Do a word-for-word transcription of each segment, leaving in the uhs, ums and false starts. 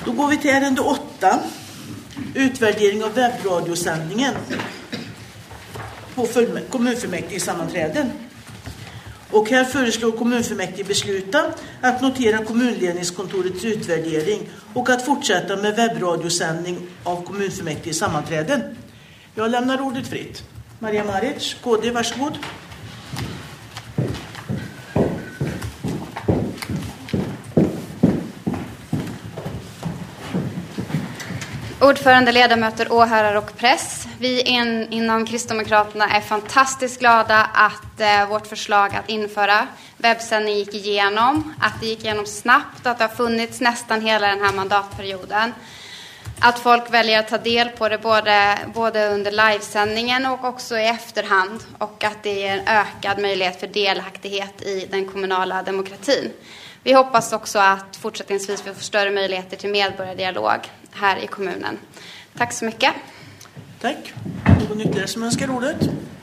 Då går vi till ärende åtta. Utvärdering av webbradiosändningen på kommunfullmäktige sammanträden. Och här föreslår kommunfullmäktige besluta att notera kommunledningskontorets utvärdering och att fortsätta med webbradiosändning av kommunfullmäktige sammanträden. Jag lämnar ordet fritt. Maria Maric, K D, varsågod. Ordförande, ledamöter, åhörare och press. Vi in, inom Kristdemokraterna är fantastiskt glada att eh, vårt förslag att införa webbsändning gick igenom. Att det gick igenom snabbt, att det har funnits nästan hela den här mandatperioden. Att folk väljer att ta del på det både, både under livesändningen och också i efterhand. Och att det är en ökad möjlighet för delaktighet i den kommunala demokratin. Vi hoppas också att fortsättningsvis vi får större möjligheter till medborgardialog här i kommunen. Tack så mycket. Tack. Någon ytterligare som önskar ordet?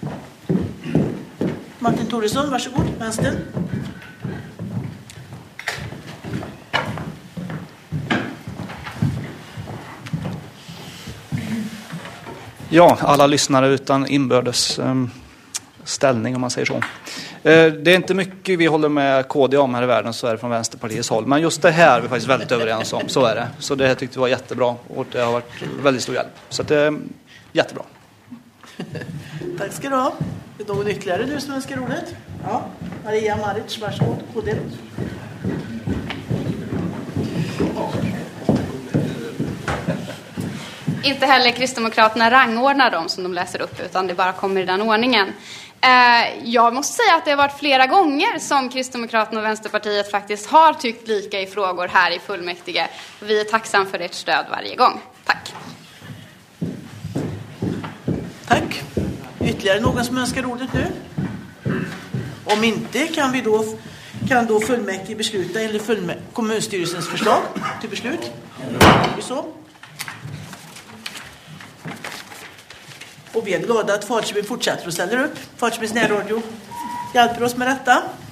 Martin Thoresson, varsågod. Vänster. Ja, alla lyssnare utan inbördes um, ställning om man säger så. Det är inte mycket vi håller med K D om här i världen, så är det från Vänsterpartiets håll. Men just det här är vi faktiskt väldigt överens om, så är det. Så det här tyckte vi var jättebra och det har varit väldigt stor hjälp. Så det är jättebra. Tack ska du ha. Är det någon ytterligare nu som önskar ordet? Ja, Maria Maric, varsågod. K D. Inte heller Kristdemokraterna rangordnar dem som de läser upp, utan det bara kommer i den ordningen. Eh, jag måste säga att det har varit flera gånger som Kristdemokraterna och Vänsterpartiet faktiskt har tyckt lika i frågor här i fullmäktige. Vi är tacksamma för ert stöd varje gång. Tack. Tack. Ytterligare någon som önskar ordet nu? Om inte kan vi då kan då fullmäktige besluta eller fullmä- kommunstyrelsens förslag till beslut. Det så. Och vi är glada att Falköping fortsätter och ställer upp. Falköpings närradio hjälper oss med detta.